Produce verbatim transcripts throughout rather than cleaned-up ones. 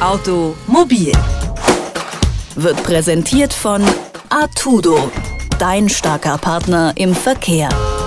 Automobil wird präsentiert von Artudo, dein starker Partner im Verkehr.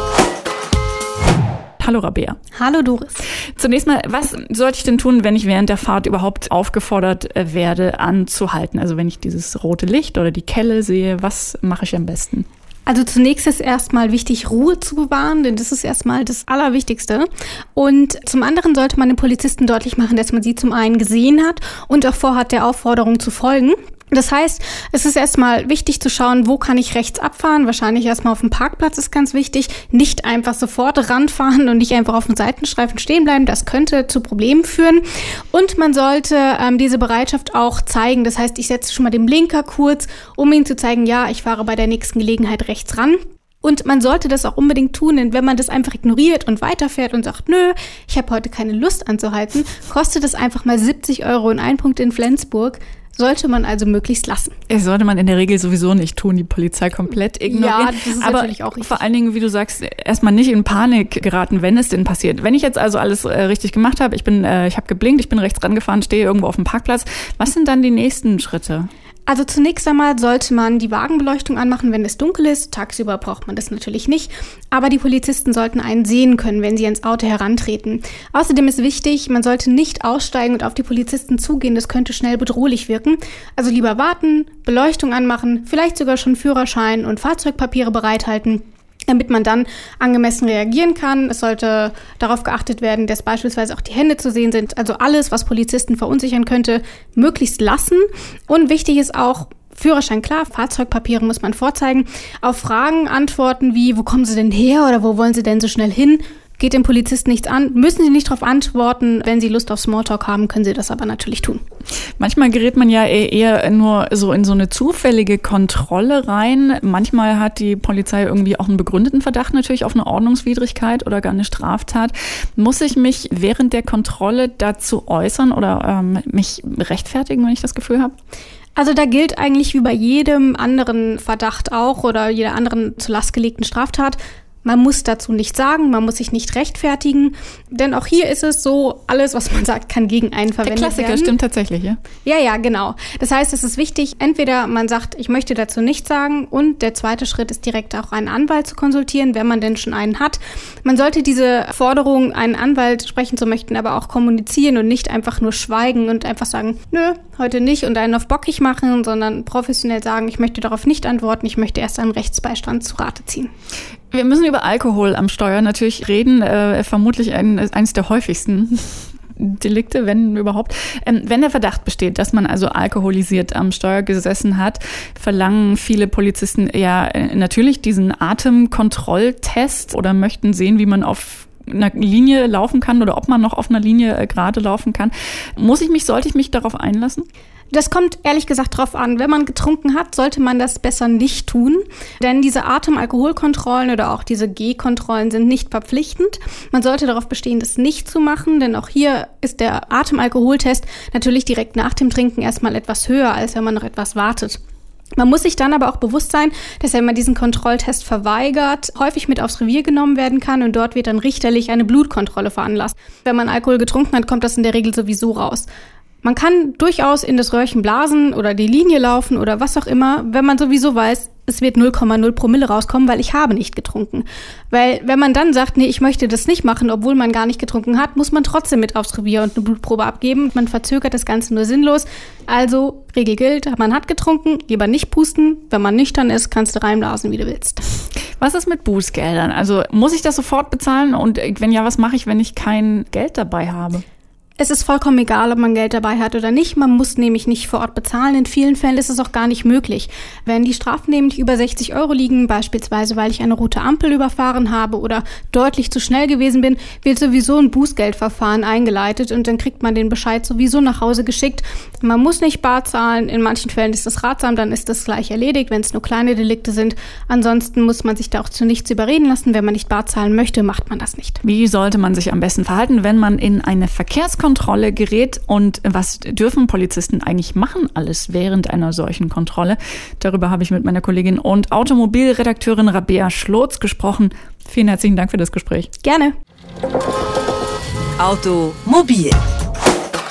Hallo Rabea. Hallo Doris. Zunächst mal, was sollte ich denn tun, wenn ich während der Fahrt überhaupt aufgefordert werde, anzuhalten? Also wenn ich dieses rote Licht oder die Kelle sehe, was mache ich am besten? Also zunächst ist erstmal wichtig, Ruhe zu bewahren, denn das ist erstmal das Allerwichtigste. Und zum anderen sollte man den Polizisten deutlich machen, dass man sie zum einen gesehen hat und auch vorhat, der Aufforderung zu folgen. Das heißt, es ist erstmal wichtig zu schauen, wo kann ich rechts abfahren. Wahrscheinlich erstmal auf dem Parkplatz ist ganz wichtig. Nicht einfach sofort ranfahren und nicht einfach auf dem Seitenstreifen stehen bleiben. Das könnte zu Problemen führen. Und man sollte ähm, diese Bereitschaft auch zeigen. Das heißt, ich setze schon mal den Blinker kurz, um ihnen zu zeigen, ja, ich fahre bei der nächsten Gelegenheit rechts ran. Und man sollte das auch unbedingt tun, denn wenn man das einfach ignoriert und weiterfährt und sagt, nö, ich habe heute keine Lust anzuhalten, kostet es einfach mal siebzig Euro und ein Punkt in Flensburg. Sollte man also möglichst lassen. Das sollte man in der Regel sowieso nicht tun, die Polizei komplett ignorieren. Ja, das ist aber natürlich auch richtig. Vor allen Dingen, wie du sagst, erstmal nicht in Panik geraten, wenn es denn passiert. Wenn ich jetzt also alles äh, richtig gemacht habe, ich bin, äh, ich habe geblinkt, ich bin rechts rangefahren, stehe irgendwo auf dem Parkplatz, was sind dann die nächsten Schritte? Also zunächst einmal sollte man die Wagenbeleuchtung anmachen, wenn es dunkel ist. Tagsüber braucht man das natürlich nicht. Aber die Polizisten sollten einen sehen können, wenn sie ans Auto herantreten. Außerdem ist wichtig, man sollte nicht aussteigen und auf die Polizisten zugehen. Das könnte schnell bedrohlich wirken. Also lieber warten, Beleuchtung anmachen, vielleicht sogar schon Führerschein und Fahrzeugpapiere bereithalten, damit man dann angemessen reagieren kann. Es sollte darauf geachtet werden, dass beispielsweise auch die Hände zu sehen sind. Also alles, was Polizisten verunsichern könnte, möglichst lassen. Und wichtig ist auch, Führerschein klar, Fahrzeugpapiere muss man vorzeigen. Auf Fragen antworten wie, wo kommen Sie denn her oder wo wollen Sie denn so schnell hin? Geht dem Polizisten nichts an, müssen Sie nicht darauf antworten. Wenn Sie Lust auf Smalltalk haben, können Sie das aber natürlich tun. Manchmal gerät man ja eher nur so in so eine zufällige Kontrolle rein. Manchmal hat die Polizei irgendwie auch einen begründeten Verdacht natürlich auf eine Ordnungswidrigkeit oder gar eine Straftat. Muss ich mich während der Kontrolle dazu äußern oder ähm, mich rechtfertigen, wenn ich das Gefühl habe? Also da gilt eigentlich wie bei jedem anderen Verdacht auch oder jeder anderen zur Last gelegten Straftat, man muss dazu nichts sagen, man muss sich nicht rechtfertigen, denn auch hier ist es so, alles, was man sagt, kann gegen einen verwendet werden. Der Klassiker stimmt tatsächlich, ja? Ja, ja, genau. Das heißt, es ist wichtig, entweder man sagt, ich möchte dazu nichts sagen und der zweite Schritt ist direkt auch einen Anwalt zu konsultieren, wenn man denn schon einen hat. Man sollte diese Forderung, einen Anwalt sprechen zu möchten, aber auch kommunizieren und nicht einfach nur schweigen und einfach sagen, nö, heute nicht und einen auf bockig machen, sondern professionell sagen, ich möchte darauf nicht antworten, ich möchte erst einen Rechtsbeistand zu Rate ziehen. Wir müssen über Alkohol am Steuer natürlich reden, äh, vermutlich ein, eines der häufigsten Delikte, wenn überhaupt. Ähm, wenn der Verdacht besteht, dass man also alkoholisiert am Steuer gesessen hat, verlangen viele Polizisten ja äh, natürlich diesen Atemkontrolltest oder möchten sehen, wie man auf einer Linie laufen kann oder ob man noch auf einer Linie äh, gerade laufen kann. Muss ich mich, sollte ich mich darauf einlassen? Das kommt ehrlich gesagt drauf an. Wenn man getrunken hat, sollte man das besser nicht tun. Denn diese Atem-Alkoholkontrollen oder auch diese G-Kontrollen sind nicht verpflichtend. Man sollte darauf bestehen, das nicht zu machen. Denn auch hier ist der Atem-Alkoholtest natürlich direkt nach dem Trinken erstmal etwas höher, als wenn man noch etwas wartet. Man muss sich dann aber auch bewusst sein, dass wenn man diesen Kontrolltest verweigert, häufig mit aufs Revier genommen werden kann und dort wird dann richterlich eine Blutkontrolle veranlasst. Wenn man Alkohol getrunken hat, kommt das in der Regel sowieso raus. Man kann durchaus in das Röhrchen blasen oder die Linie laufen oder was auch immer, wenn man sowieso weiß, es wird null Komma null Promille rauskommen, weil ich habe nicht getrunken. Weil wenn man dann sagt, nee, ich möchte das nicht machen, obwohl man gar nicht getrunken hat, muss man trotzdem mit aufs Revier und eine Blutprobe abgeben. Man verzögert das Ganze nur sinnlos. Also, Regel gilt, man hat getrunken, lieber nicht pusten. Wenn man nüchtern ist, kannst du reinblasen, wie du willst. Was ist mit Bußgeldern? Also, muss ich das sofort bezahlen? Und wenn ja, was mache ich, wenn ich kein Geld dabei habe? Es ist vollkommen egal, ob man Geld dabei hat oder nicht. Man muss nämlich nicht vor Ort bezahlen. In vielen Fällen ist es auch gar nicht möglich. Wenn die Strafen nämlich über sechzig Euro liegen, beispielsweise weil ich eine rote Ampel überfahren habe oder deutlich zu schnell gewesen bin, wird sowieso ein Bußgeldverfahren eingeleitet und dann kriegt man den Bescheid sowieso nach Hause geschickt. Man muss nicht bar zahlen. In manchen Fällen ist das ratsam, dann ist das gleich erledigt, wenn es nur kleine Delikte sind. Ansonsten muss man sich da auch zu nichts überreden lassen. Wenn man nicht bar zahlen möchte, macht man das nicht. Wie sollte man sich am besten verhalten, wenn man in eine Verkehrskontrolle Kontrolle gerät und was dürfen Polizisten eigentlich machen alles während einer solchen Kontrolle? Darüber habe ich mit meiner Kollegin und Automobilredakteurin Rabea Schlotz gesprochen. Vielen herzlichen Dank für das Gespräch. Gerne. Automobil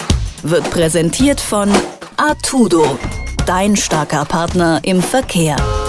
wird präsentiert von Artudo, dein starker Partner im Verkehr.